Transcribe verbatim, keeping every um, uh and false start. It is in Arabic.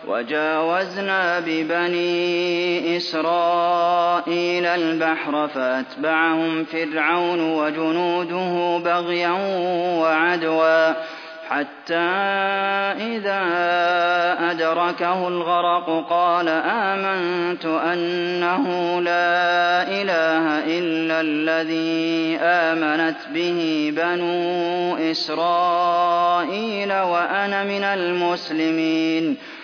وَجَاوَزْنَا بِبَنِي إِسْرَائِيلَ الْبَحْرَ فَأَتْبَعَهُمْ فِرْعَوْنُ وَجُنُودُهُ بَغْيًا وَعَدْوًا حَتَّىٰ إِذَا أَدْرَكَهُ الْغَرَقُ قَالَ آمَنتُ أَنَّهُ لَا إِلَٰهَ إِلَّا الَّذِي آمَنَتْ بِهِ بَنُو إِسْرَائِيلَ وَأَنَا مِنَ الْمُسْلِمِينَ